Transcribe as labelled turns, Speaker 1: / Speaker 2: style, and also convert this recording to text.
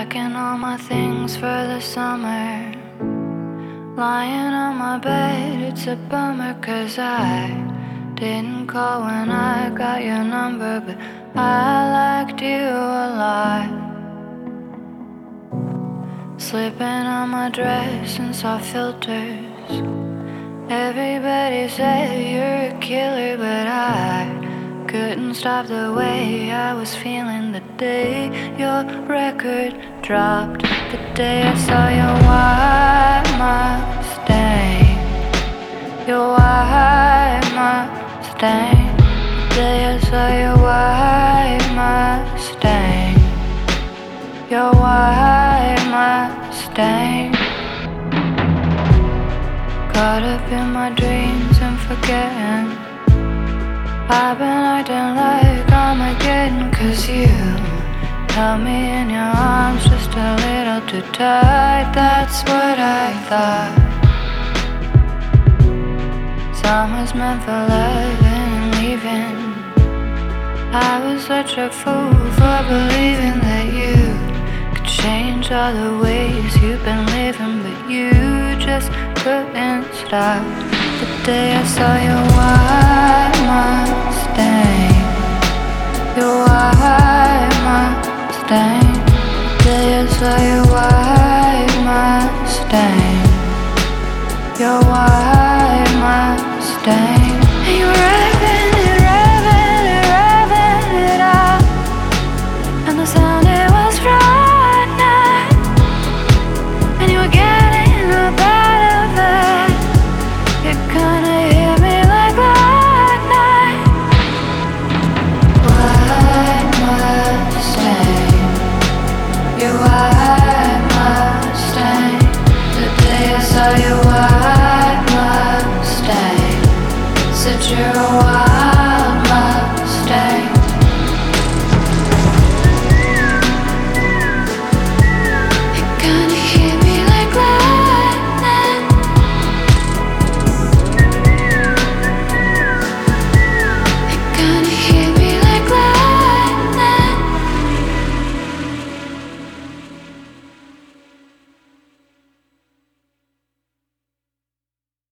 Speaker 1: Packing all my things for the summer. Lying on my bed, it's a bummer, 'cause I didn't call when I got your number, but I liked you a lot. Slipping on my dress and saw filters. Everybody said you're a killer, but I couldn't stop the way I was feeling the day your record dropped. The day I saw your white Mustang. Your white Mustang. The day I saw your white Mustang. Your white Mustang. Caught up in my dreams and forgetting. I've been acting like Armageddon, 'cause you held me in your arms just a little too tight. That's what I thought. Summer's meant for loving and leaving. I was such a fool for believing that you could change all the ways you've been living, but you just couldn't stop. The day I saw your white Mustang. Your white Mustang.